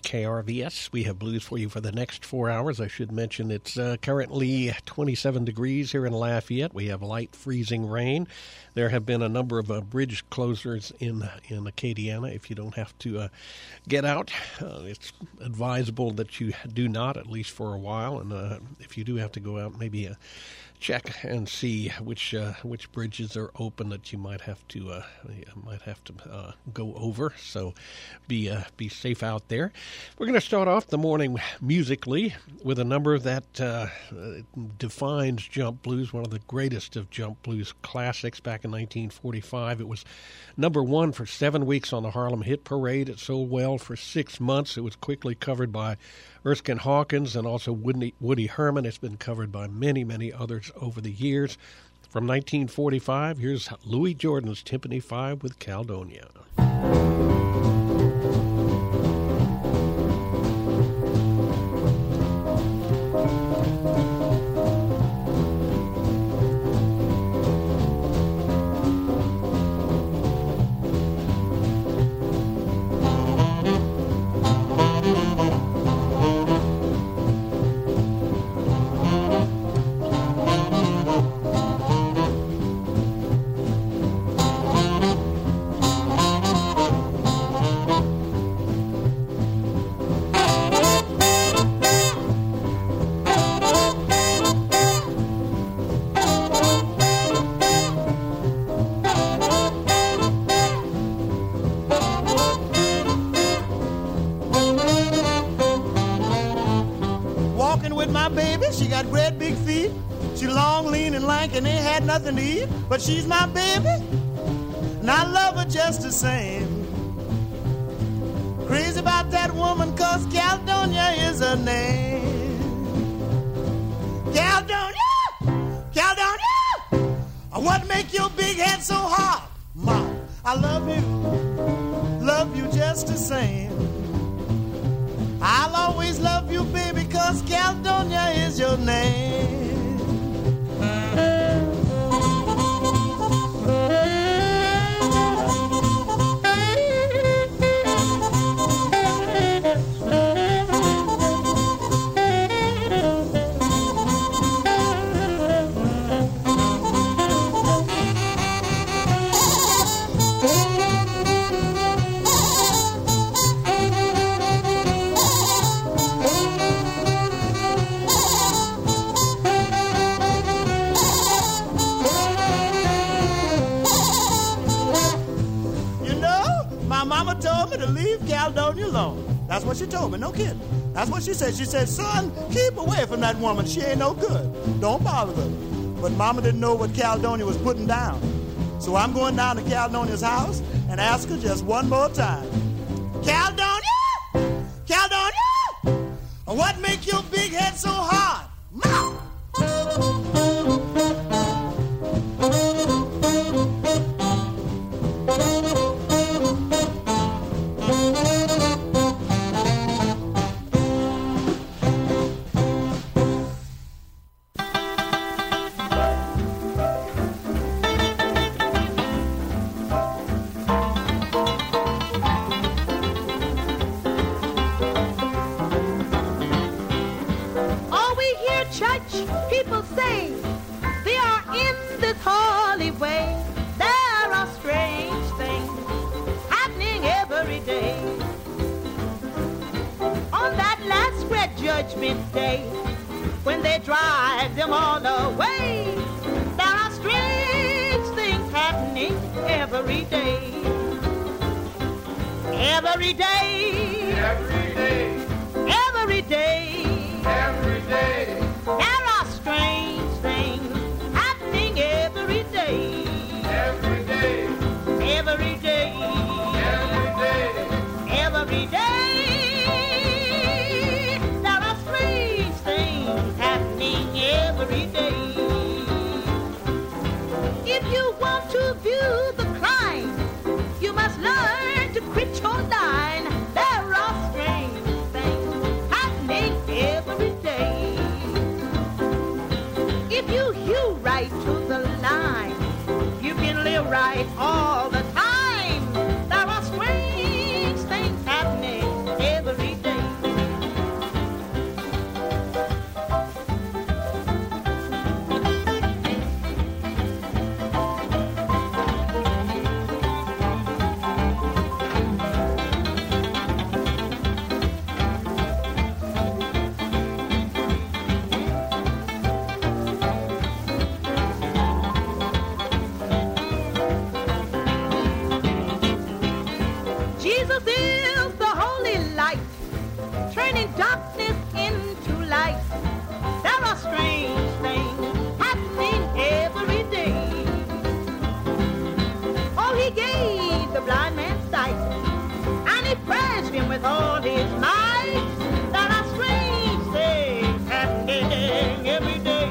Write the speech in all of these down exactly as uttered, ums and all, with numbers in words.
K R V S. We have blues for you for the next four hours. I should mention it's uh, currently twenty-seven degrees here in Lafayette. We have light freezing rain. There have been a number of uh, bridge closures in in Acadiana. If you don't have to uh, get out, uh, it's advisable that you do not, at least for a while. And uh, if you do have to go out, maybe uh, check and see which uh, which bridges are open that you might have to uh, might have to uh, go over. So be uh, be safe out there. We're going to start off the morning musically with a number that uh, defines jump blues, one of the greatest of jump blues classics. Back in nineteen forty-five, it was number one for seven weeks on the Harlem Hit Parade. It sold well for six months. It was quickly covered by Erskine Hawkins and also Woody, Woody Herman. It's been covered by many, many others over the years. From nineteen forty-five, here's Louis Jordan's Timpani Five with Caledonia. Nothing to eat, but she's my baby, and I love her just the same. Crazy about that woman, cause Caledonia is her name. Caledonia, Caledonia, what make your big head so hard? Ma, I love you, love you just the same. I'll always love you, baby, cause Caledonia is your name. That's what she told me, no kidding. That's what she said. She said, son, keep away from that woman. She ain't no good. Don't bother her. But Mama didn't know what Caledonia was putting down. So I'm going down to Caledonia's house and ask her just one more time. Caledonia! Caledonia! What make your big head so hard? Ma! Judgment Day, when they drive them all away, there are strange things happening every day. Every day, every day, every day, every day, there are strange things happening every day. Every day, every day, every day, every day. Every day. If you want to view the crime, you must learn to quit your line. There are darkness into light. There are strange things happening every day. Oh, he gave the blind man sight, and he praised him with all his might. There are strange things happening every day.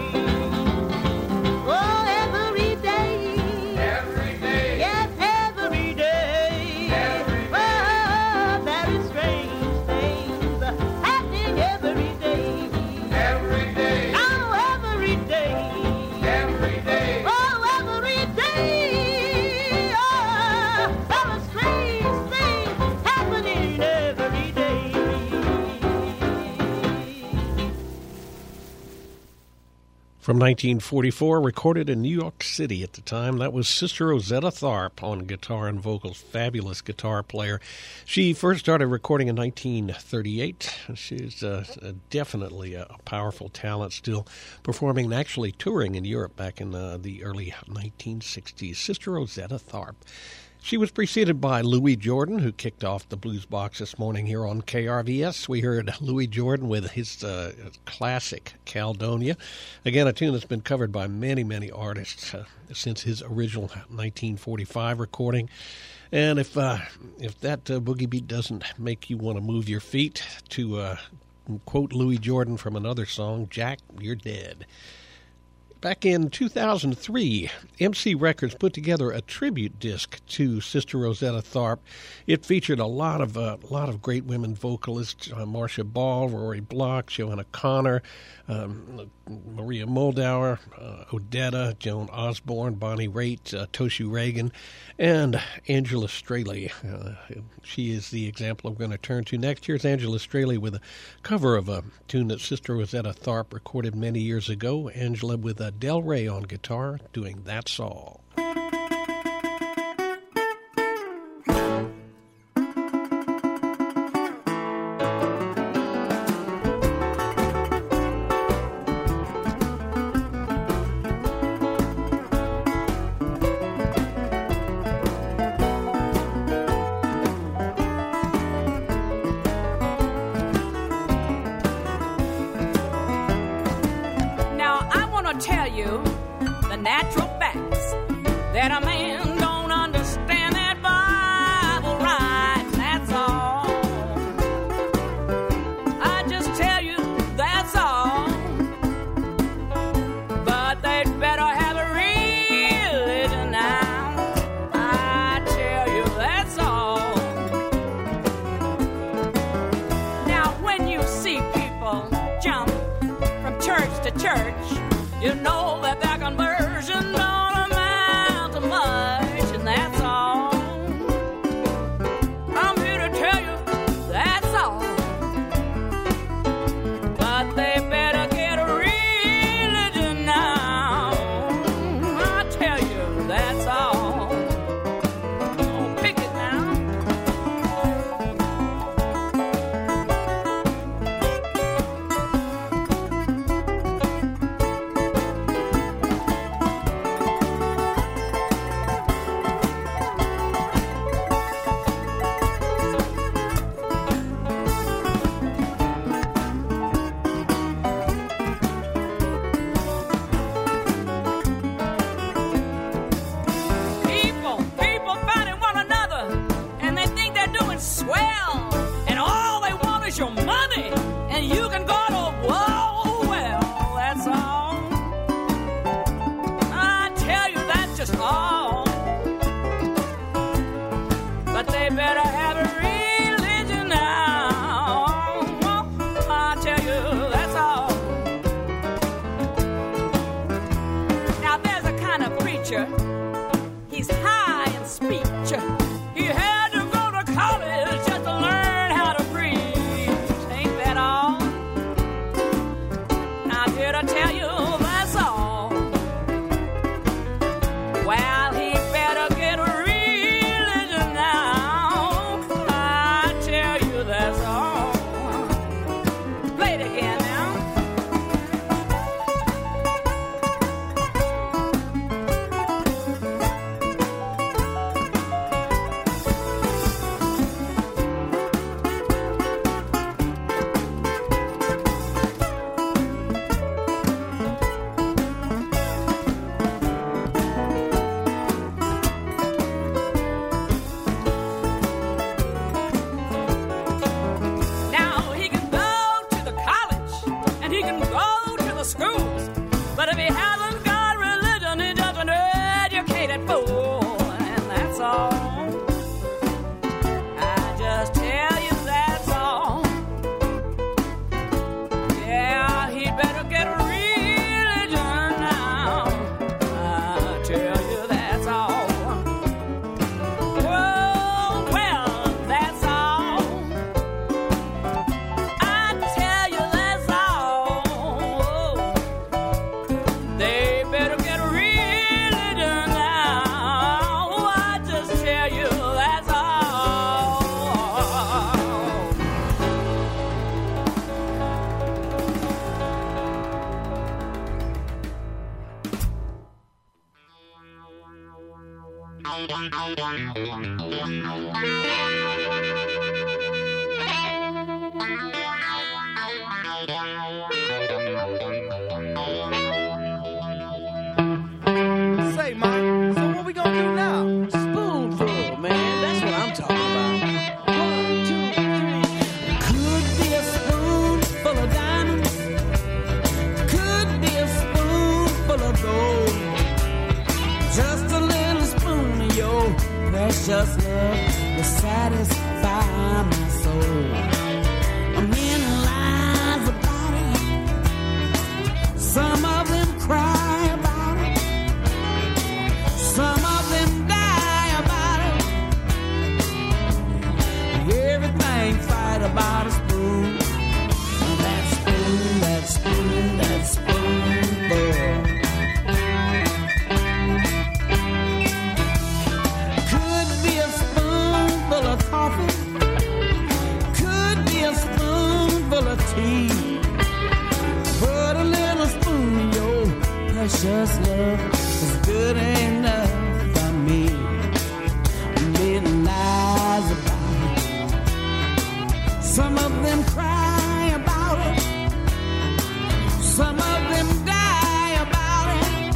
Oh, every day. Every day. Yes, every day. Every day. Oh, there is strange things happening every day. Every day. Oh, every day. Every day. Oh, every day. Oh, there are strange things happening every day. From nineteen forty-four, recorded in New York City at the time. That was Sister Rosetta Tharpe on guitar and vocals. Fabulous guitar player. She first started recording in nineteen thirty-eight. She's uh, definitely a powerful talent, still performing and actually touring in Europe back in uh, the early nineteen sixties. Sister Rosetta Tharpe. She was preceded by Louis Jordan, who kicked off the Blues Box this morning here on K R V S. We heard Louis Jordan with his uh, classic Caledonia. Again, a tune that's been covered by many, many artists uh, since his original nineteen forty-five recording. And if uh, if that uh, boogie beat doesn't make you want to move your feet, to uh, quote Louis Jordan from another song, Jack, you're dead. Back in two thousand three, M C Records put together a tribute disc to Sister Rosetta Tharpe. It featured a lot of uh, lot of great women vocalists: uh, Marcia Ball, Rory Block, Joanna Connor, um, Maria Moldauer, uh, Odetta, Joan Osborne, Bonnie Raitt, uh, Toshu Reagan, and Angela Straley. Uh, she is the example I'm going to turn to next. Here's Angela Straley with a cover of a tune that Sister Rosetta Tharpe recorded many years ago. Angela with a Del Rey on guitar doing That's All. Tell you the natural facts that a man don't understand that Bible right, that's all. I just tell you that's all. But they'd better have a religion now. I tell you that's all. Now when you see people jump from church to church, you know that their conversion don't amount to much, and that's all. I'm here to tell you that's all. But they better get a religion now. I tell you that's all. Oh, pick it now. Your money, and you can go to whoa, well, that's all. I tell you, that's just all. But they better have a religion now. I tell you, that's all. Now there's a kind of preacher, he's high in speech. He had to go to college just to learn how to preach. Ain't that all? Say, Ma, so what we gonna do now? Spoonful, man. That's what I'm talking about. One, two, three. Could be a spoonful of diamonds. Could be a spoonful of gold. Just a little spoon of your precious love will satisfy my soul. A million lies about it. Some of them cry about it. Some of them die about it. Everything fight about a spoon. That spoon, that spoon, that spoon, boy. Could be a spoonful of coffee. Could be a spoonful of tea. But a little spoon of your precious love is good enough for me. Many lies about it. Some of them cry about it. Some of them die about it.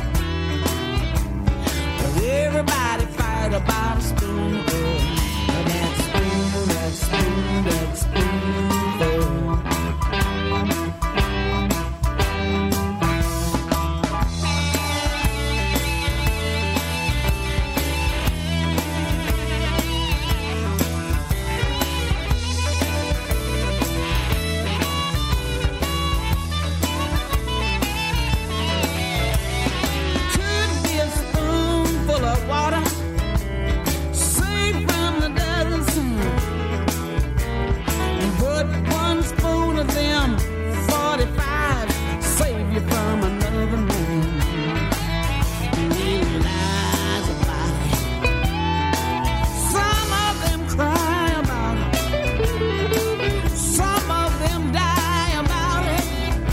But everybody fight about a spoon. Oh, that spoon, that spoon, that spoonful. Could be a spoonful of water, safe from the desert sun. And put one spoon of them forty-five, save you from another man. Many lies about it. Some of them cry about it. Some of them die about it.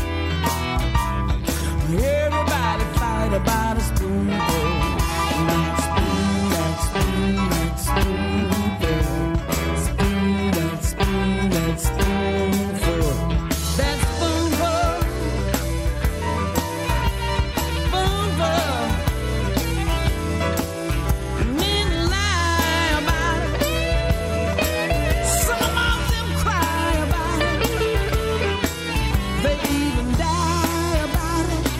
Everybody fight about a spoonful. That spoon, that spoon, that spoonful. Spoon, that spoon, that spoonful. That spoonful. Spoonful. Men lie about it. Some of them cry about it. They even die about it.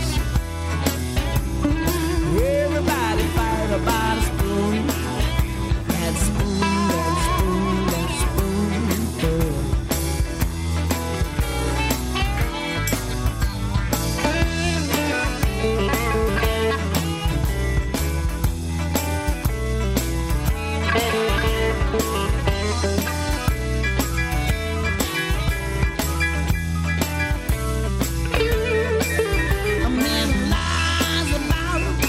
Everybody fight about a spoon. That spoon, that spoon, that spoonful. A million lies about it.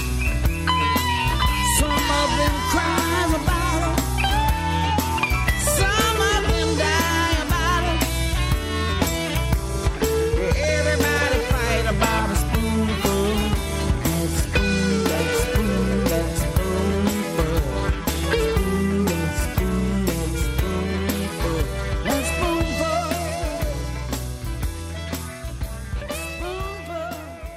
Some of them cries about it. Some of them die about it. Everybody fight about a spoonful. That spoon, that spoon, that spoonful. Spoon, that spoon, that spoonful. That spoonful. Spoonful.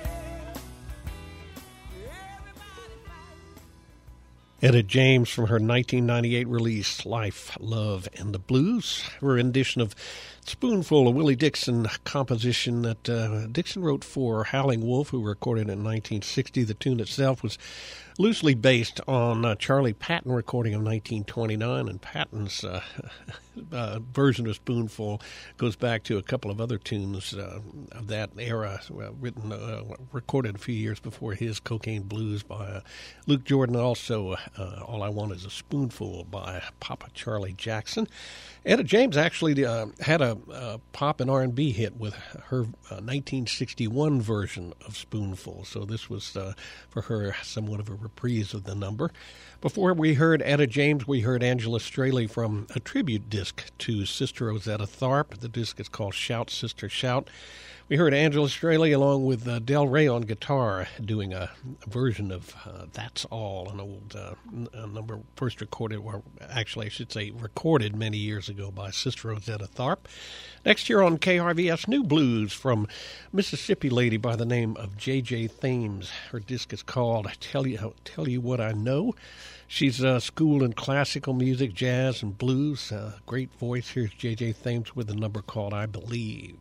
Etta James from her nineteen ninety-eight release, Life, Love, and the Blues. Her rendition of Spoonful, a Willie Dixon composition that uh, Dixon wrote for Howling Wolf, who recorded in nineteen sixty. The tune itself was loosely based on uh, Charlie Patton recording of nineteen twenty-nine, and Patton's uh, uh, version of Spoonful goes back to a couple of other tunes uh, of that era, uh, written, uh, recorded a few years before his Cocaine Blues by uh, Luke Jordan. Also, uh, All I Want Is a Spoonful by Papa Charlie Jackson. Etta James actually uh, had a a, a pop and R and B hit with her uh, nineteen sixty-one version of Spoonful. So this was uh, for her somewhat of a reprise of the number. Before we heard Etta James, we heard Angela Straley from a tribute disc to Sister Rosetta Tharpe. The disc is called Shout, Sister, Shout. We heard Angela Straley along with uh, Del Rey on guitar doing a, a version of uh, That's All, an old uh, n- a number first recorded, or actually I should say recorded many years ago by Sister Rosetta Tharpe. Next year on K R V S, new blues from Mississippi lady by the name of J J Thames. Her disc is called Tell You, Tell You What I Know. She's uh, schooled in classical music, jazz, and blues. Uh, great voice. Here's J J Thames with a number called I Believe.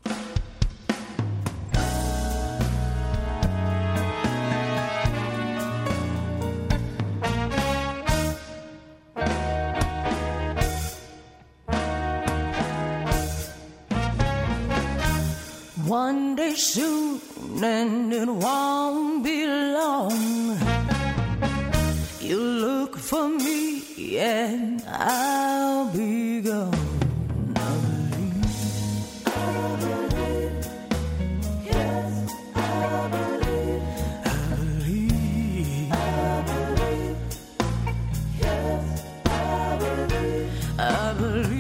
One day soon, and it won't be long. You look for me, and I'll be gone. I believe, I believe, yes, I believe, I believe, I believe, yes, I believe, I believe.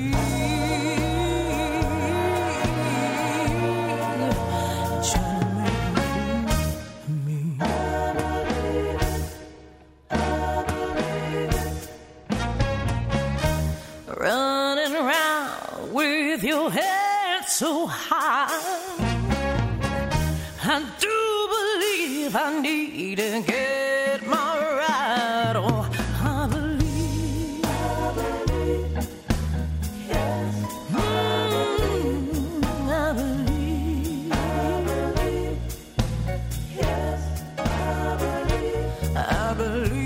Running around with your head so high, I do believe I need to get my ride. Oh, I believe, I believe, yes, mm, I believe, I believe, yes, I believe, I believe.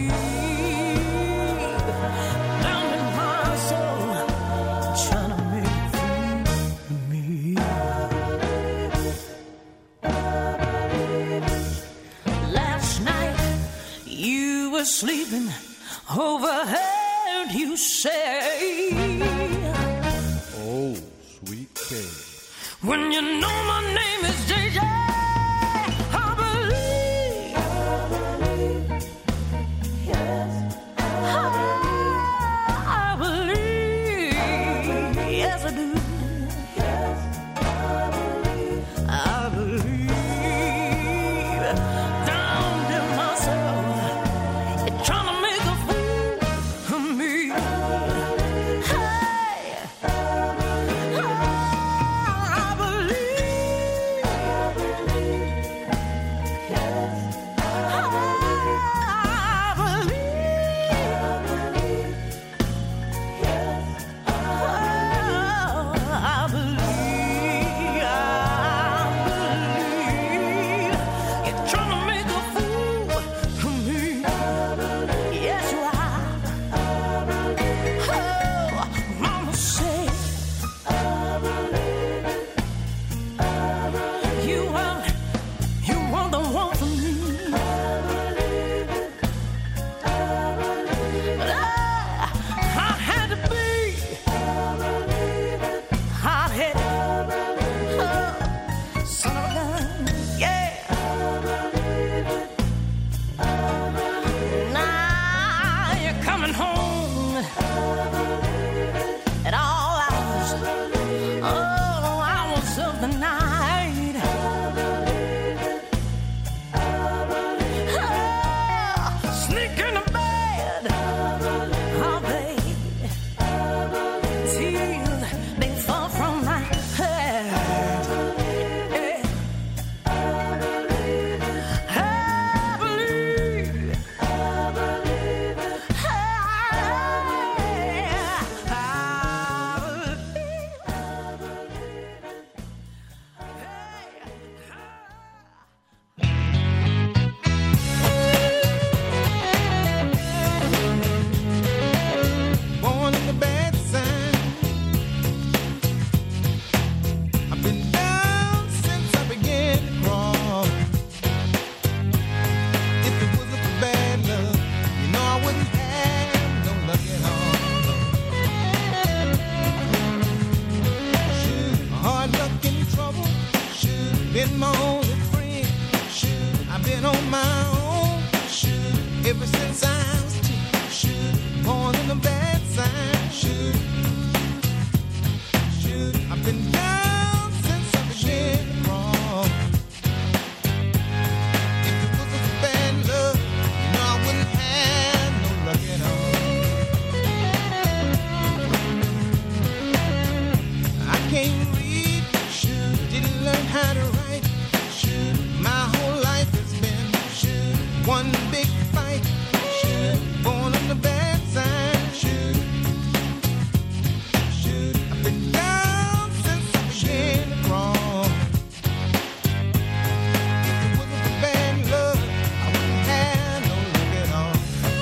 Sleeping, overheard you say, oh, sweet Kay. When you know my name is J J, I believe, I believe, yes, I believe, yes I do, yes, I believe, I believe, down in myself. Trying to make a fool of me. Hey, I believe, I believe, yes, I believe, I believe, yes, I believe, I believe. You're trying to make a fool of me. Yes, you are. Oh, Mama said, you are, you are the one for me. But I, I had to be hot-headed. Oh, son of a gun, yeah. Now you're coming home at all hours, oh, hours of the night. Oh, sneak in the bed, oh baby, tears they fall from my head. I believe, I believe, I believe, I believe. been my only friend. Shoot, I've been on my own. Shoot, ever since I was two. Shoot, born in the bad side. Shoot, shoot, I've been down since I began wrong. If it wasn't for bad love, you know I wouldn't have no luck at all. I can't read, shoot, didn't learn how to write. Shoot, my whole life has been shoot, one big fight. Shoot, born on the bad side. Shoot, shoot, I've been down since I began to crawl. If it wasn't for bad love, I wouldn't have no luck at all.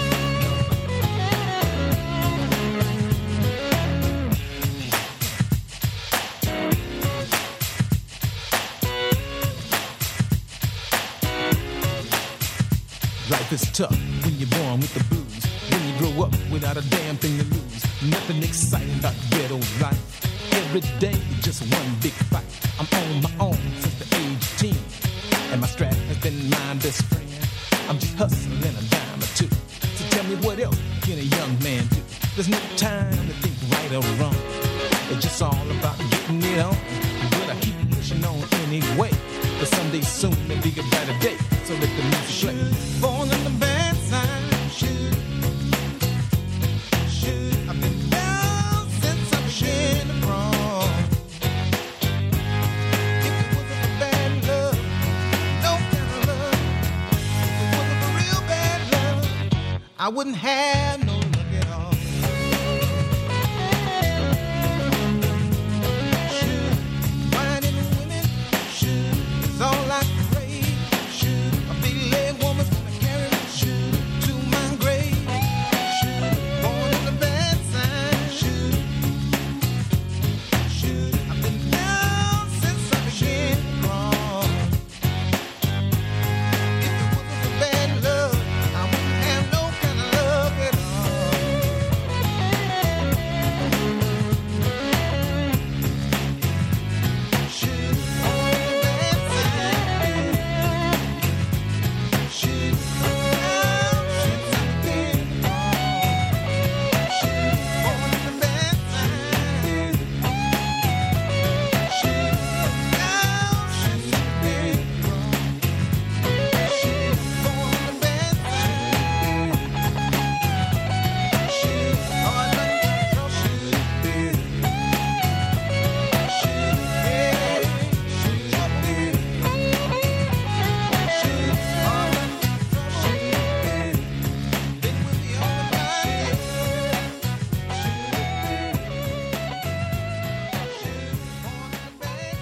Life is tough when you're born with the blues. When you grow up without a damn thing to lose. Nothing exciting about ghetto life. Every day is just one big fight. I'm on my own since the age of ten. And my strap has been my best friend. I'm just hustling a dime or two. So tell me what else can a young man do? There's no time to think right or wrong. It's just all about getting it on. But I keep pushing on anyway. But someday soon there'll be a brighter day. So let the music play. Born on the bad side. Shoot, shoot. I've been down since I began to crawl. If it wasn't for bad love, no kind of love. If it wasn't for real bad love, I wouldn't have no luck at all. Shoot, finding women, shoot, is all I crave. Shoot, a big leg woman's gonna carry me, shoot, to my grave. Shoot, born on the bad side. Shoot, shoot, I've been down since I began to crawl. If it wasn't for bad love, I wouldn't have no kind of love at all. Shoot, born on the bad side. Shoot, down since I began to crawl. Shoot, born on the bad side. Shoot, down since I began to crawl. Shoot, born on the bad side. Shoot, all I know, shoot, shoot, yeah, shoot, up there. Shoot, all I know, shoot, been with me all my life. Shoot, born on the bad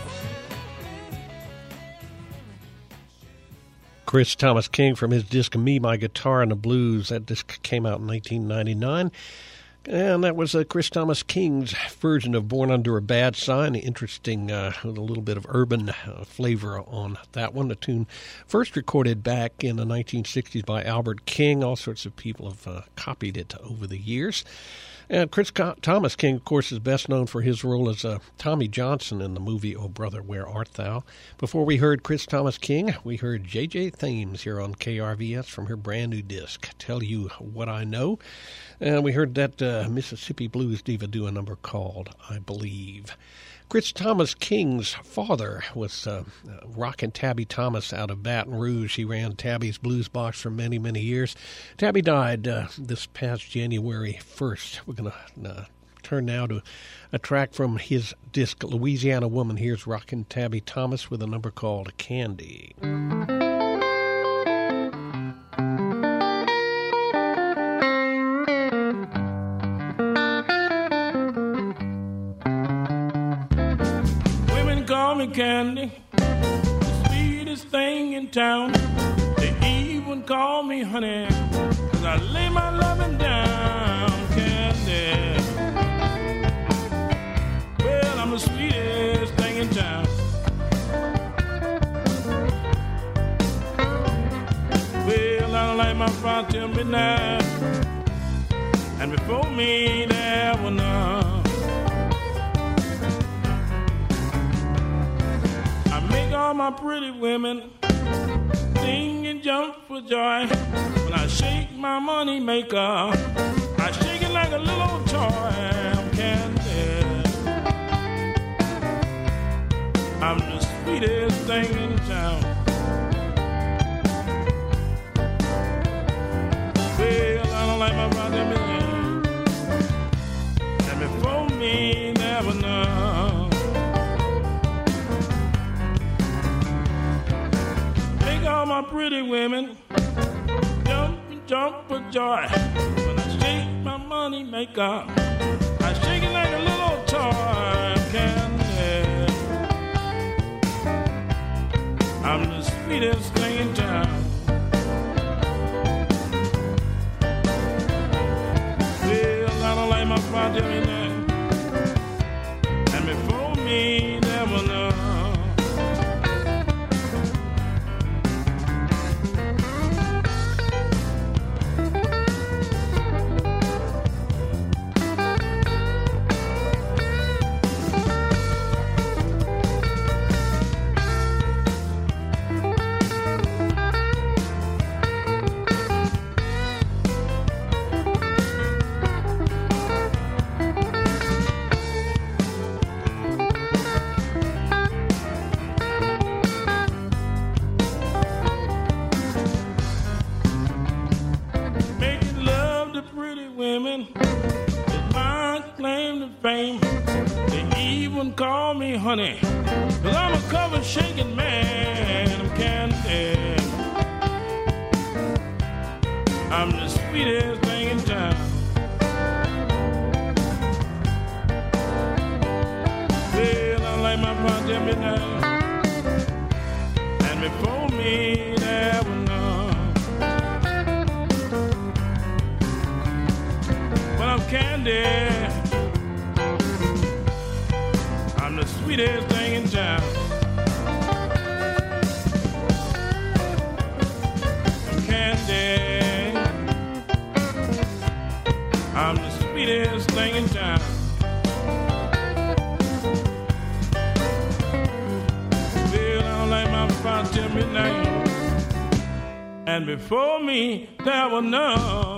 Chris Thomas King from his disc Me, My Guitar and the Blues. That disc came out in nineteen ninety-nine. And that was uh, Chris Thomas King's version of Born Under a Bad Sign. Interesting, uh, with a little bit of urban uh, flavor on that one. The tune first recorded back in the nineteen sixties by Albert King. All sorts of people have uh, copied it over the years. And Chris Co- Thomas King, of course, is best known for his role as uh, Tommy Johnson in the movie Oh Brother, Where Art Thou? Before we heard Chris Thomas King, we heard J J Thames here on K R V S from her brand new disc, Tell You What I Know. And we heard that uh, Mississippi blues diva do a number called I Believe. Chris Thomas King's father was uh, Rockin' Tabby Thomas out of Baton Rouge. He ran Tabby's Blues Box for many, many years. Tabby died uh, this past January first. We're going to uh, turn now to a track from his disc, Louisiana Woman. Here's Rockin' Tabby Thomas with a number called Candy. Call me Candy, the sweetest thing in town. They even call me Honey, 'cause I lay my loving down. Candy, well, I'm the sweetest thing in town. Well, I light my fire till midnight, and before me there were none. I make all all my pretty women sing and jump for joy. When I shake my money maker, I shake it like a little toy. I'm candy. I'm the sweetest thing in town. Well, I don't like my brother million. And before me, never know. Make all my pretty women jump and jump for joy. When I shake my money maker, I shake it like a little toy. Candy. I'm the sweetest thing in town. Well, I don't like my project in there. And before me, never know. Call me honey, 'cause I'm a cover shaking man. I'm candy. I'm the sweetest thing in town. Well, I like my project midnight. And before me, there was none. But I'm candy. The sweetest thing in town. Candy. I'm the sweetest thing in town. Well, I don't like my fire till midnight. And before me, there was none.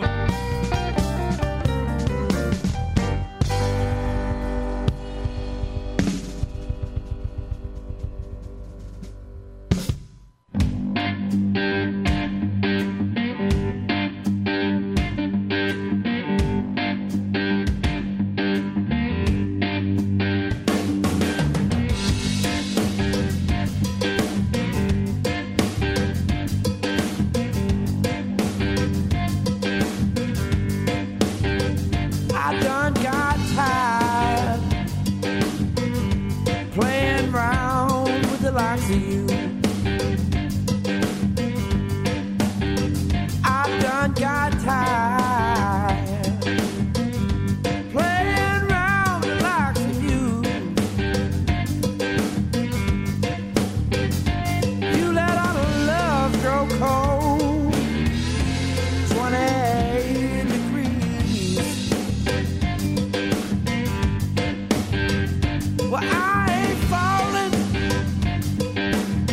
Well, I ain't falling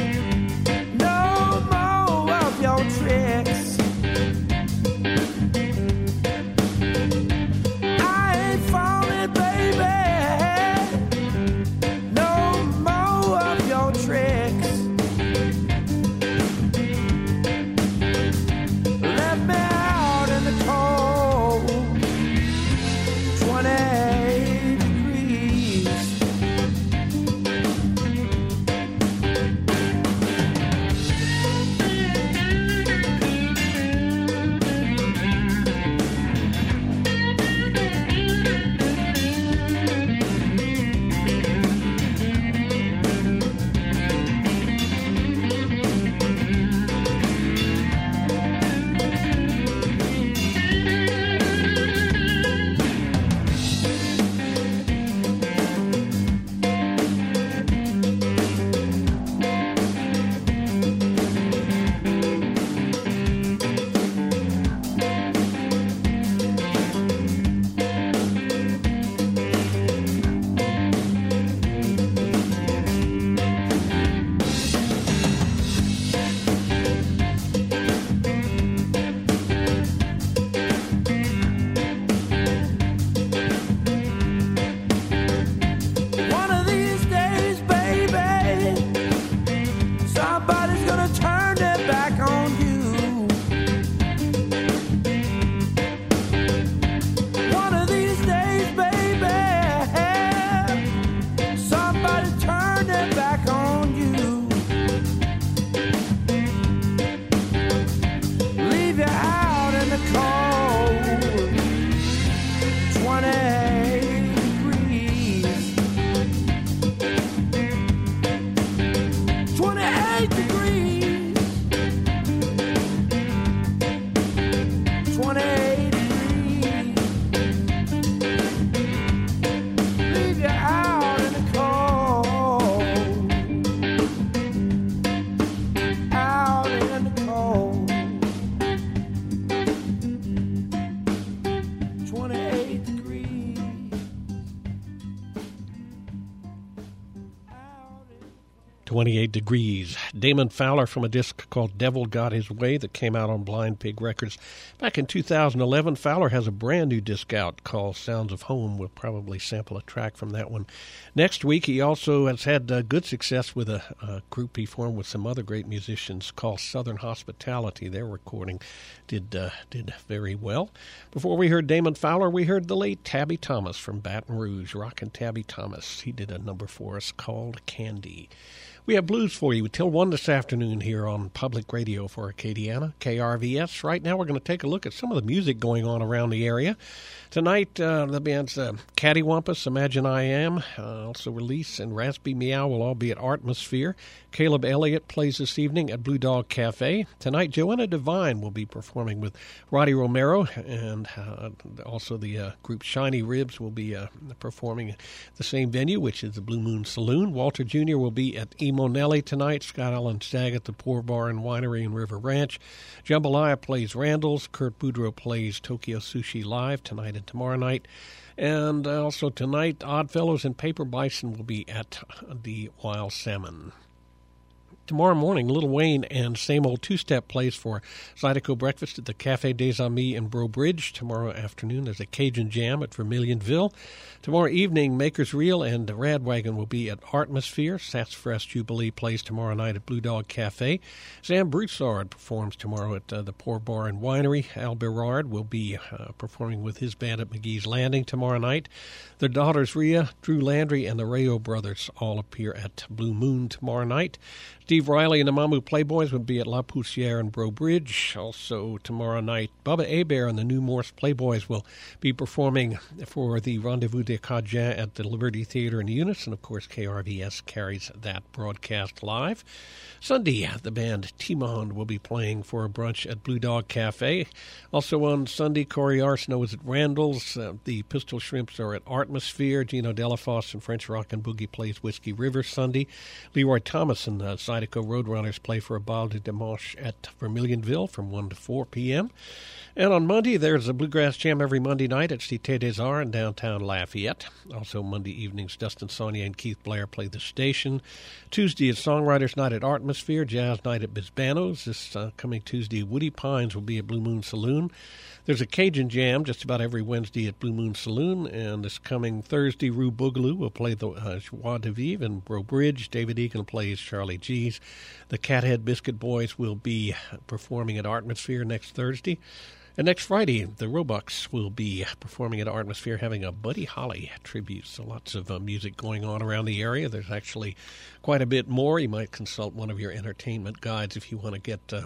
twenty-eight degrees. Damon Fowler from a disc called Devil Got His Way that came out on Blind Pig Records back in two thousand eleven. Fowler has a brand new disc out called Sounds of Home. We'll probably sample a track from that one next week. He also has had uh, good success with a, a group he formed with some other great musicians called Southern Hospitality. Their recording did uh, did very well. Before we heard Damon Fowler, we heard the late Tabby Thomas from Baton Rouge, rockin' Tabby Thomas. He did a number for us called Candy. We have blues for you till one this afternoon here on Public Radio for Acadiana, K R V S. Right now we're going to take a look at some of the music going on around the area. Tonight, uh, the bands uh, Cattywampus, Imagine I Am, uh, also Release, and Raspy Meow will all be at Artmosphere. Caleb Elliott plays this evening at Blue Dog Cafe. Tonight, Joanna Devine will be performing with Roddy Romero, and uh, also the uh, group Shiny Ribs will be uh, performing at the same venue, which is the Blue Moon Saloon. Walter Junior will be at Emo Nelly tonight. Scott Allen Stagg at the Poor Bar and Winery in River Ranch. Jambalaya plays Randall's. Kurt Boudreau plays Tokyo Sushi Live tonight and tomorrow night. And also tonight, Oddfellows and Paper Bison will be at the Wild Salmon. Tomorrow morning, Lil Wayne and Same Old Two-Step plays for Zydeco Breakfast at the Café des Amis in Breaux Bridge. Tomorrow afternoon, there's a Cajun Jam at Vermilionville. Tomorrow evening, Makers Reel and Radwagon will be at Artmosphere. Sassafras Jubilee plays tomorrow night at Blue Dog Cafe. Sam Broussard performs tomorrow at uh, the Poor Bar and Winery. Al Berard will be uh, performing with his band at McGee's Landing tomorrow night. Their daughters, Rhea, Drew Landry, and the Rayo Brothers all appear at Blue Moon tomorrow night. Steve Riley and the Mamu Playboys will be at La Poussière and Breaux Bridge. Also tomorrow night, Bubba Hebert and the New Morse Playboys will be performing for the Rendezvous des Cajuns at the Liberty Theater in Eunice. And, of course, K R V S carries that broadcast live. Sunday, the band Timon will be playing for a brunch at Blue Dog Cafe. Also on Sunday, Corey Arsenault is at Randall's. Uh, the Pistol Shrimps are at Artmosphere. Gino Delafosse and French Rock and Boogie plays Whiskey River Sunday. Leroy Thomas and uh, Zydeco Roadrunners play for a Bal de Dimanche at Vermilionville from one to four p.m. And on Monday, there's a Bluegrass Jam every Monday night at Cité des Arts in downtown Lafayette. Also Monday evenings, Dustin Saunier and Keith Blair play the station. Tuesday is Songwriters Night at Artmosphere, Jazz Night at Bisbano's. This uh, coming Tuesday, Woody Pines will be at Blue Moon Saloon. There's a Cajun Jam just about every Wednesday at Blue Moon Saloon. And this coming Thursday, Rue Boogaloo will play the uh, Joie de Vivre in Breaux Bridge. David Egan plays Charlie G's. The Cathead Biscuit Boys will be performing at Artmosphere next Thursday. And next Friday, the Roebucks will be performing at Artmosphere, having a Buddy Holly tribute. So lots of uh, music going on around the area. There's actually quite a bit more. You might consult one of your entertainment guides if you want to get uh,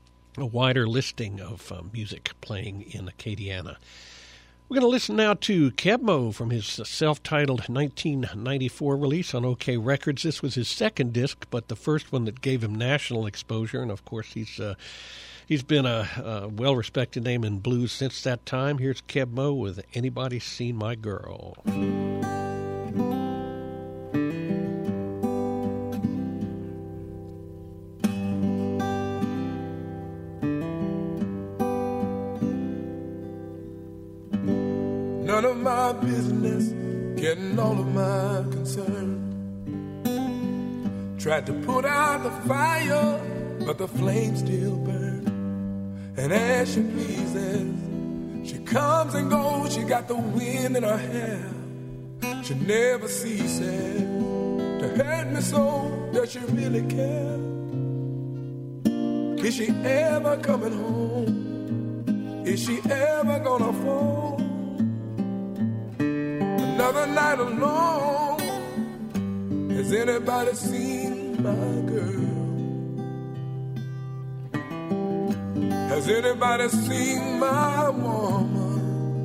a wider listing of uh, music playing in Acadiana. We're going to listen now to Keb' Mo' from his self-titled nineteen ninety-four release on OK Records. This was his second disc, but the first one that gave him national exposure. And, of course, he's... Uh, He's been a, a well-respected name in blues since that time. Here's Keb' Mo' with Anybody Seen My Girl? None of my business, getting all of my concern. Tried to put out the fire, but the flame still burns. And as she pleases, she comes and goes. She got the wind in her hair. She never ceases to hurt me so. Does she really care? Is she ever coming home? Is she ever gonna fall? Another night alone. Has anybody seen my girl? Has anybody seen my woman?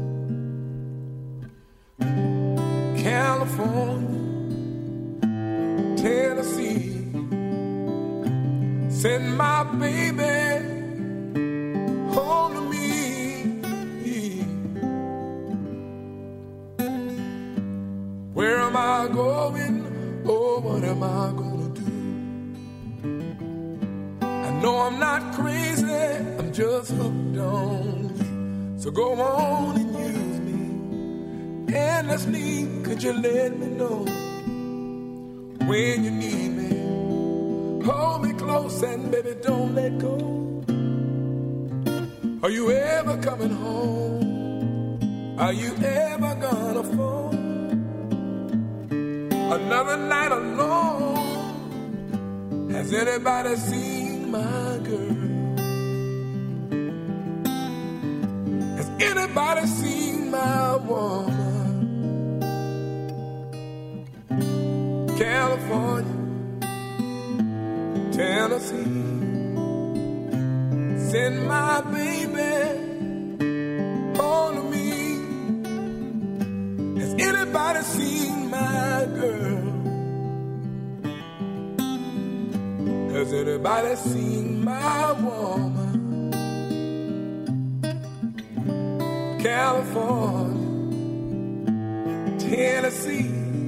California, Tennessee, send my baby home to me. Where am I going? Oh, what am I gonna do? I know I'm not crazy, I'm just hooked on you. So go on and use me endlessly. Could you let me know when you need me? Hold me close and baby don't let go. Are you ever coming home? Are you ever gonna fall? Another night alone. Has anybody seen my girl? Has anybody seen my woman? California, Tennessee, send my baby home to me. Has anybody seen my girl? Has anybody seen my woman? California, Tennessee,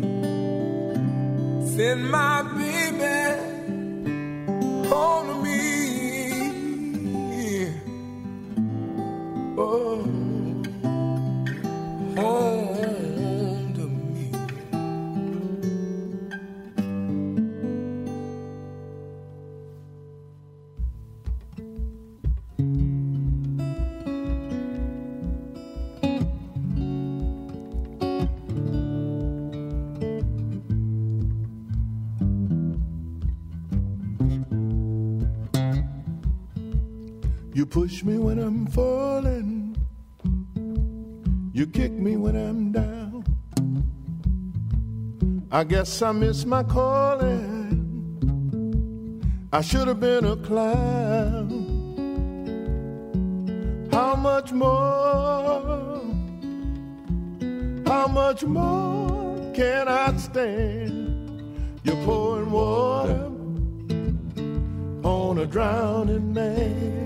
send my baby home to me. Oh, home to me. You push me when I'm falling. You kick me when I'm down. I guess I miss my calling. I should have been a clown. How much more? How much more can I stand? You're pouring water on a drowning man.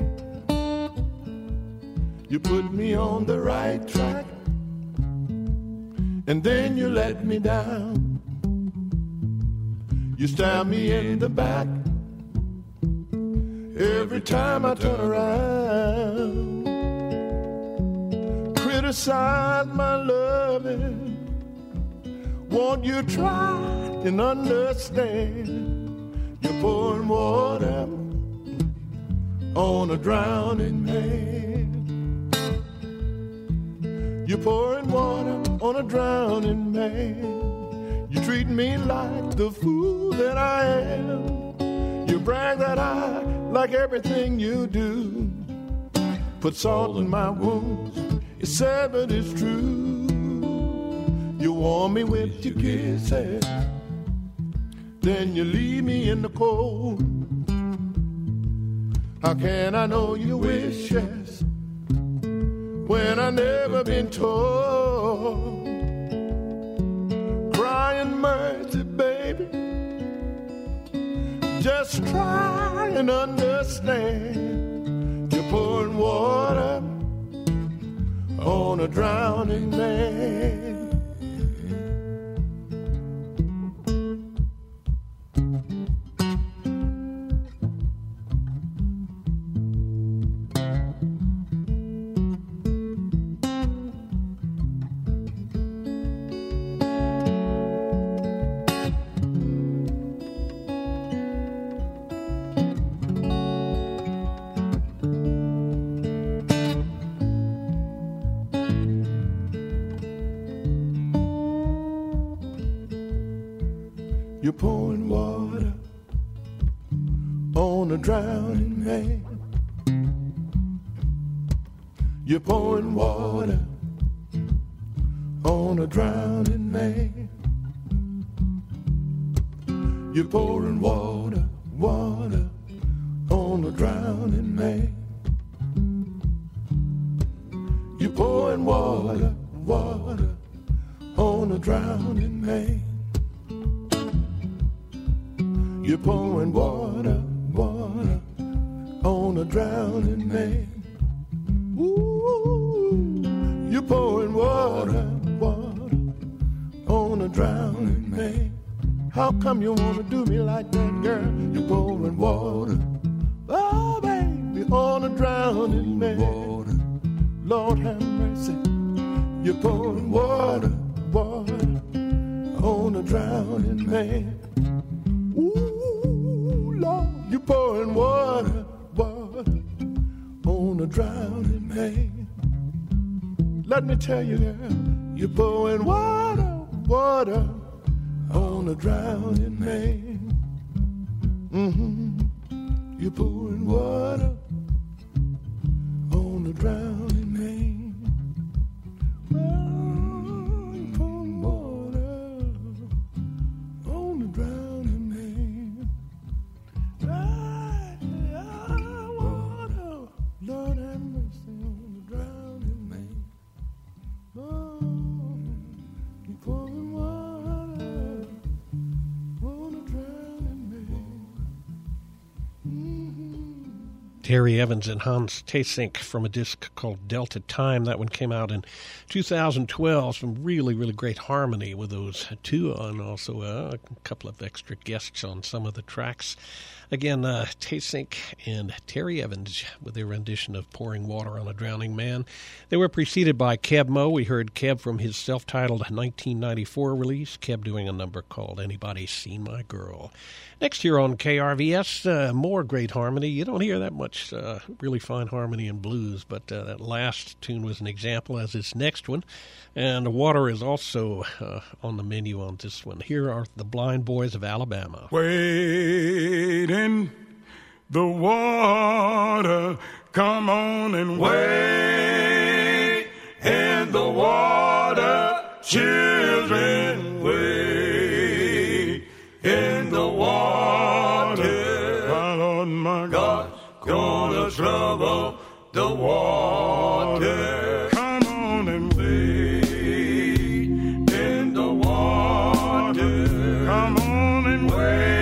You put me on the right track, and then you let me down. You stab me in the back every time I turn around. Criticize my loving. Won't you try and understand? You're pouring water on a drowning man. You're pouring water on a drowning man. You treat me like the fool that I am. You brag that I like everything you do. Put salt in my wounds. You said but it's true. You warm me with your kisses, then you leave me in the cold. How can I know your wishes when I never been told? Crying mercy, baby, just try and understand. You're pouring water on a drowning man. You're pouring water on a drowning man. You're pouring water on a drowning man. You're pouring water, water on a drowning man. You're pouring water, water on a drowning man. You're pouring water, water on a drowning man. Ooh, you're pouring water, water on a drowning man. How come you wanna do me like that, girl? You're pouring water, oh baby, on a drowning man. Water. Lord have mercy. You're pouring water, water on a drowning man. Ooh, Lord. drowning man. Let me tell you, girl, you're pouring water, water on a drowning man. Mm-hmm. You're pouring water on a drowning man. Oh, you're pouring water on a drowning man. Ah, ah, water, Lord have mercy on the drowning man. Oh, you're pouring water on a drowning man. Mm-hmm. Terry Evans and Hans Theessink from a disc called Delta Time. That one came out in two thousand twelve. Some really, really great harmony with those two, and also uh, a couple of extra guests on some of the tracks. Again, uh, Theessink and Terry Evans with their rendition of Pouring Water on a Drowning Man. They were preceded by Keb Mo. We heard Keb from his self-titled nineteen ninety-four release. Keb doing a number called Anybody Seen My Girl. Next here on K R V S, uh, more great harmony. You don't hear that much uh, really fine harmony in blues, but uh, that last tune was an example, as this next one. And water is also uh, on the menu on this one. Here are the Blind Boys of Alabama. Wade in the water, come on and wade in the water, children, wade in the water. My Lord, my God's gonna trouble the water. Come on and wade in the water. Come on and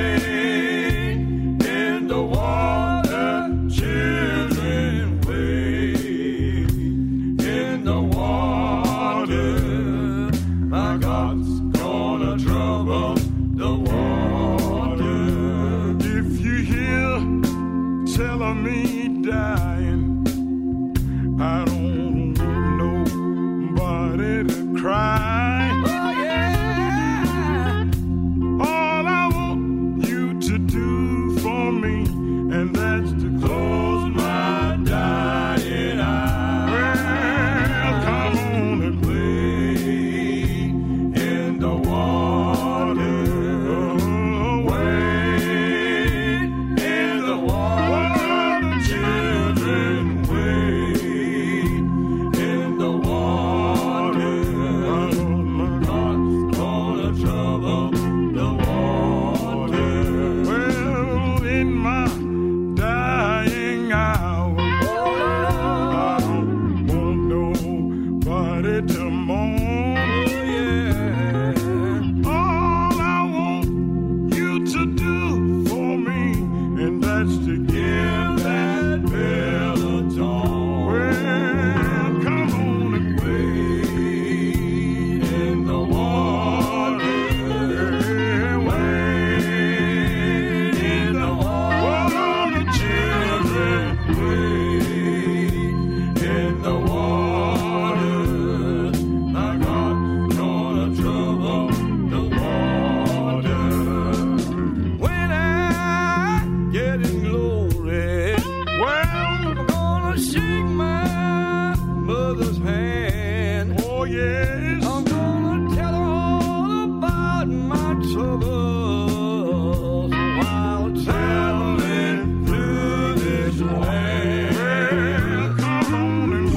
wade in the water, children, wade in the water. My God's gonna trouble the water. If you hear telling me dying, I don't know nobody to cry. Oh yeah. All I want you to do for me, and that's to close my dying eyes. Well, come on and wade in the water. Oh, wade in the water, children, wade in the water. God's gonna trouble the water. Well, in my dying hour, I don't want nobody to mourn. All I want you to do for me, and that's to give that bell a tone. Well, come on and wade in the water. Wade in the water, children, wade in the water. My God's gonna trouble the water. When I get in glory, well, I'm gonna shake my mother's hand. Oh, yes. I'm gonna tell her all about my troubles while traveling through this land. Well, come on and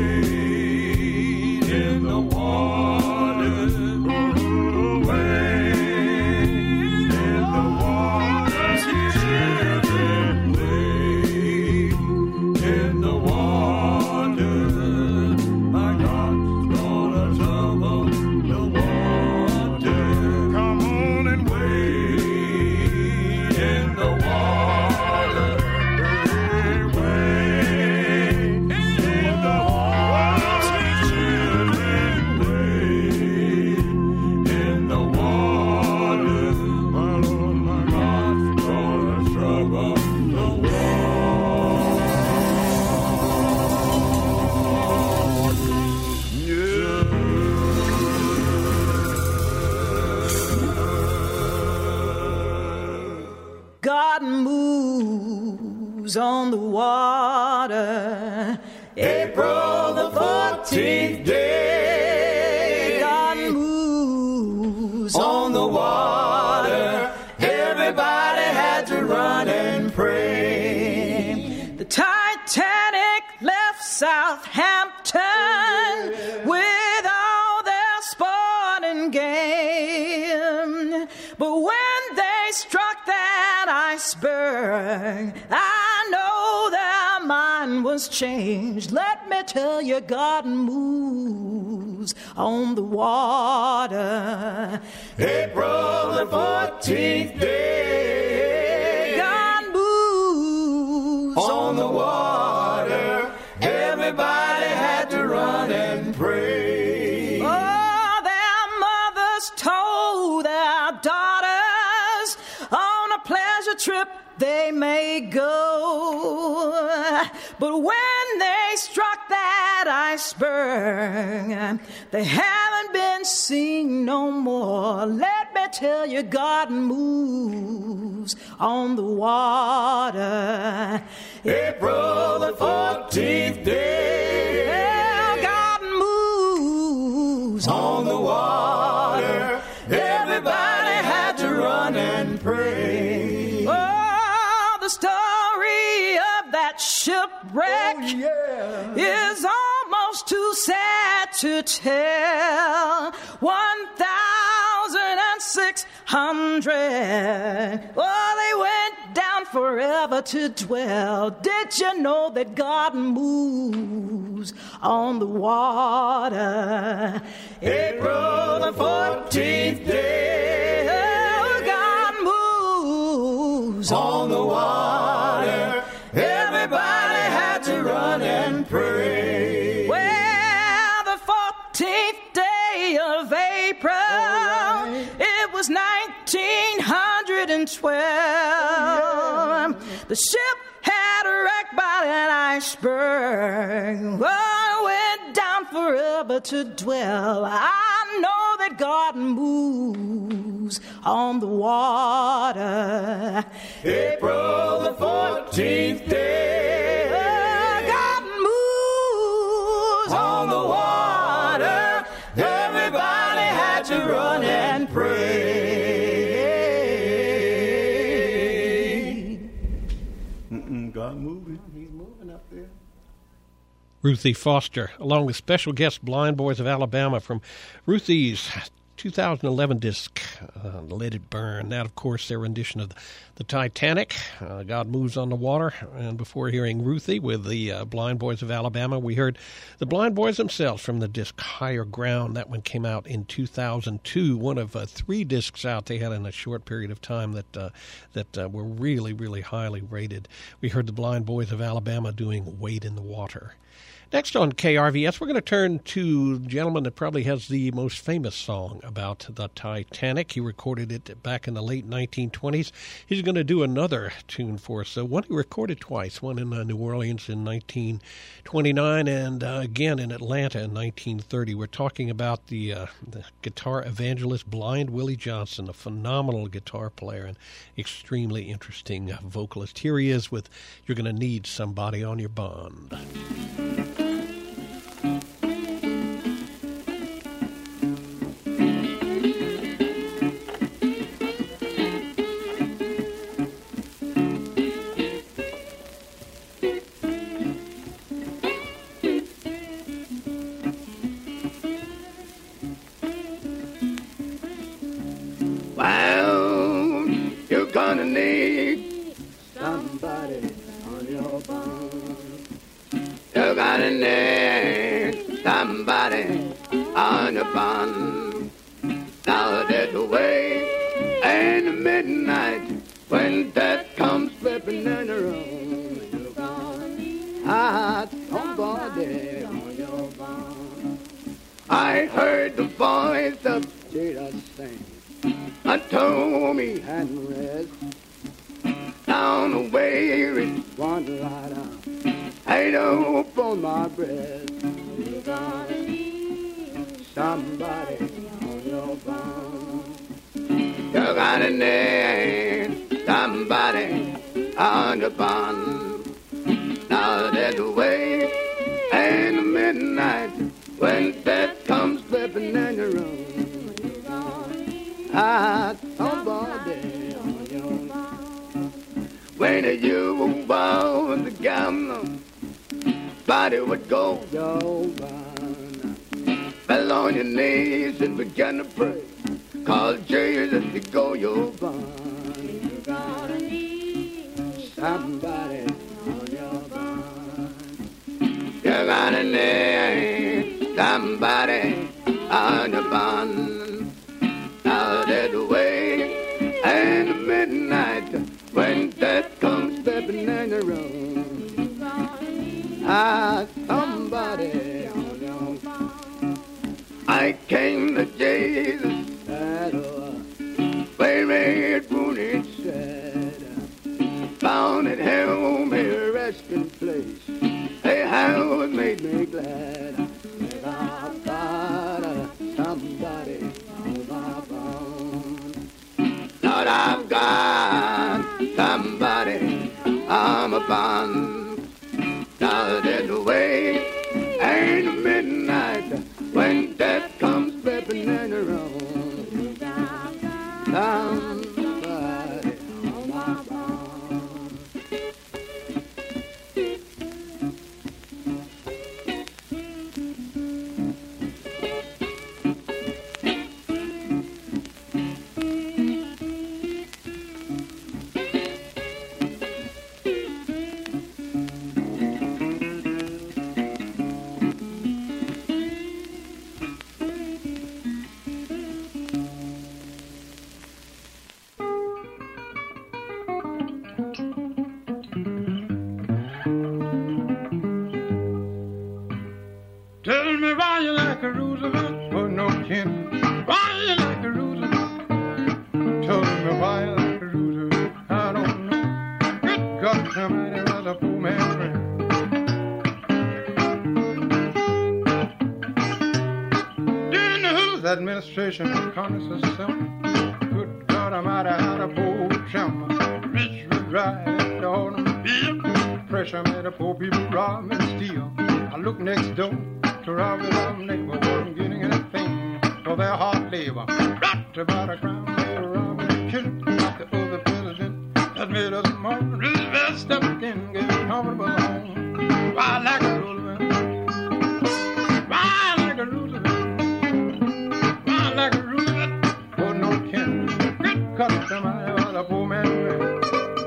wade in the water. Wade in the water, children, wade in the water. My God's gonna trouble the water. Come on and wade in the water. Wade in the water, children, wade in the water. My Lord, my God's gonna trouble the God moved moves on the water. April the fourteenth day, God moves on the water. Everybody had to run and pray. The Titanic left Southampton with all their sporting game. But when they struck that iceberg, I know their mind was changed. Let me tell you, God moves on the water. April the fourteenth day, God moves on the water. Everybody had to run and pray. Oh, their mothers told their daughters on a pleasure trip they may go. But when they struck that iceberg, they haven't been seen no more. Let me tell you, God moves on the water. April the fourteenth day, well, God moves on the water. Everybody had to run and pray. Oh, the story of that shipwreck, oh, yeah, is almost too sad to tell. One thousand six hundred, oh, they went down forever to dwell. Did you know that God moves on the water? April the fourteenth day, oh, God moves on the water. Everybody had to run and pray. Well, the fourteenth day of April, right, it was nineteen twelve. The ship had wrecked by an iceberg. Oh, went down forever to dwell. I know that God moves on the water. April the fourteenth day, oh, God moves on the water. Everybody had to run and pray. God moving. He's moving up there. Ruthie Foster, along with special guest Blind Boys of Alabama from Ruthie's two thousand eleven disc, uh, Let It Burn. That, of course, their rendition of the, the Titanic, uh, God Moves on the Water. And before hearing Ruthie with the uh, Blind Boys of Alabama, we heard the Blind Boys themselves from the disc Higher Ground. That one came out in two thousand two, one of uh, three discs out they had in a short period of time that uh, that uh, were really, really highly rated. We heard the Blind Boys of Alabama doing Wade in the Water. Next on K R V S, we're going to turn to the gentleman that probably has the most famous song about the Titanic. He recorded it back in the late nineteen twenties. He's going to do another tune for us. So one he recorded twice, one in uh, New Orleans in nineteen twenty-nine and uh, again in Atlanta in nineteen thirty. We're talking about the, uh, the guitar evangelist Blind Willie Johnson, a phenomenal guitar player and extremely interesting uh, vocalist. Here he is with You're Gonna Need Somebody on Your Bond. Well, you're gonna need somebody on your bond. You're gonna need somebody on your bond. Now there's a way in the midnight when death comes slipping in the room. You're gonna need ah, somebody on your bond. I heard the voice of Jesus sing. I told me hadn't rest down the way it one light out. I don't for my breath. You're gonna need somebody on your bond. You're gonna need somebody on your bond. that way. And midnight, when death comes slipping in your room, ah, somebody on your when you was the gambler, body would go, go by. Fell on your knees and began to pray. Call Jesus to go your bond. You're gonna need somebody on your bond. You're gonna need somebody on your bond. Out of the way and midnight when death comes stepping in the room. Ah, somebody on your bond. I came to Jesus. Baby, wounded sad, found at home a resting place. Hey, how it made me glad that I've got somebody on my bond. Lord, I've got somebody on my bond. Now there's a way ain't midnight when death comes slipping in the room. Somebody on my bond. Tell me why you like a Roosevelt for no kin. Why you like a Roosevelt? Tell me why you like a Roosevelt. I don't know. Good God, somebody was a poor man's friend. During the Hoover administration of Congress itself, good God, I might have had a poor chum. Rich would ride in the automobile. Pressure made the poor people rob and steal. I look next door to rob the love neighbor, wasn't getting anything for their hard labor. Right about a crown, they were robbing and killing like the other president that made us more. Roosevelt stepped in, gave a comfortable home. Why I like a Roosevelt? Why I like a Roosevelt? Why I like a Roosevelt? For no kin. Good customer was a poor man's friend.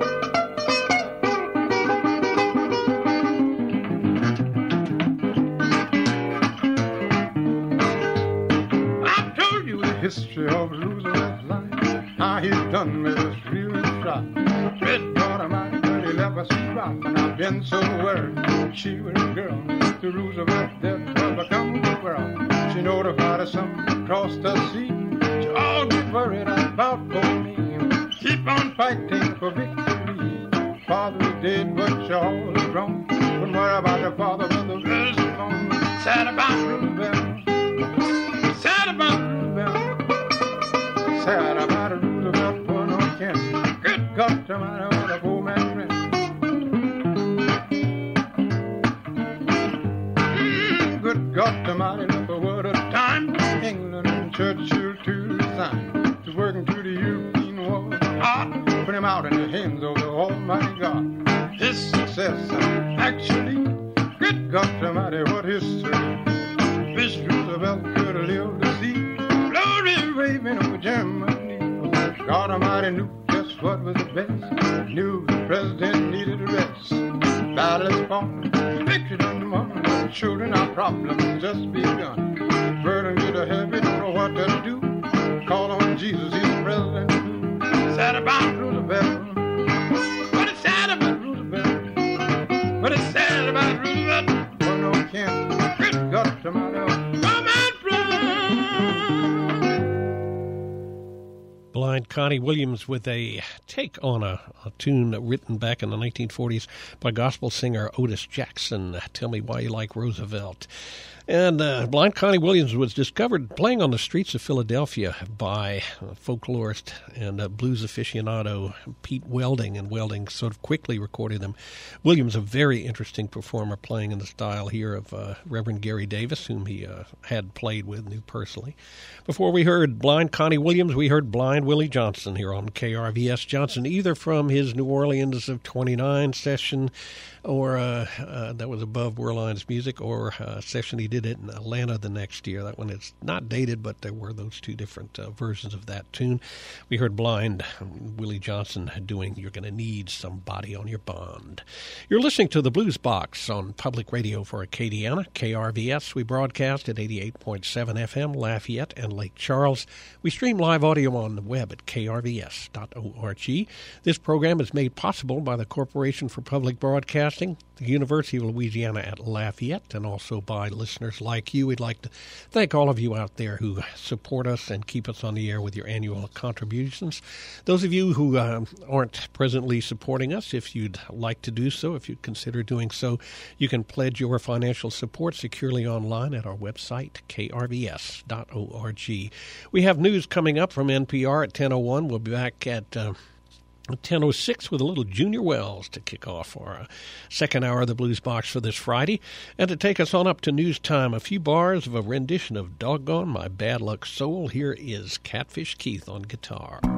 History of Roosevelt's life, how he's done made us really try. Red God of mine, but he left us rock, and I've been so worried. She was a girl, the Roosevelt that was become the world. She notified us some across the sea. She all get worried about for me. Keep on fighting for victory. Father is dead, but she all is wrong. Don't worry about the father when the verse is long. Sad about Roosevelt. Sad about Roosevelt. Sad about a Roosevelt for no kin. Good God, tomorrow what a poor man's friend. Mm, good God, tomorrow look a word of time. England and Churchill to resign. He's working through the European war. Hard, put him out in the hands of the Almighty God. His success, actually, good God, tomorrow what history. Wish Roosevelt could have lived to see glory waving over Germany. God Almighty knew just what was the best. Knew the president needed a rest. Battle is fought, victory done won. Children, our problems just begun. Burden get a heavy, don't know what to do. Call on Jesus, he's the president. Sad about Roosevelt. What is sad about Roosevelt? What is sad about Roosevelt? For no kin. Good God, tomorrow. Blind Blind Connie Williams with a take on a, a tune written back in the nineteen forties by gospel singer Otis Jackson, Tell Me Why You Like Roosevelt. And uh, Blind Connie Williams was discovered playing on the streets of Philadelphia by uh, folklorist and uh, blues aficionado Pete Welding, and Welding sort of quickly recorded them. Williams, a very interesting performer, playing in the style here of uh, Reverend Gary Davis, whom he uh, had played with, knew personally. Before we heard Blind Connie Williams, we heard Blind Willie Johnson here on K R V S. Johnson, either from his New Orleans of twenty-nine session, or uh, uh, that was above Werline's Music, or a session he did it in Atlanta the next year. That one is not dated, but there were those two different uh, versions of that tune. We heard Blind Willie Johnson doing You're Gonna Need Somebody on Your Bond. You're listening to the Blues Box on Public Radio for Acadiana, K R V S. We broadcast at eighty-eight point seven F M, Lafayette and Lake Charles. We stream live audio on the web at K R V S dot org. This program is made possible by the Corporation for Public Broadcasting, the University of Louisiana at Lafayette, and also by listeners like you. We'd like to thank all of you out there who support us and keep us on the air with your annual contributions. Those of you who uh, aren't presently supporting us, if you'd like to do so, if you'd consider doing so, you can pledge your financial support securely online at our website, K R V S dot org. We have news coming up from N P R at ten oh one. We'll be back at Uh, ten oh six with a little Junior Wells to kick off our uh, second hour of the Blues Box for this Friday. And to take us on up to news time, a few bars of a rendition of Doggone My Bad Luck Soul. Here is Catfish Keith on guitar.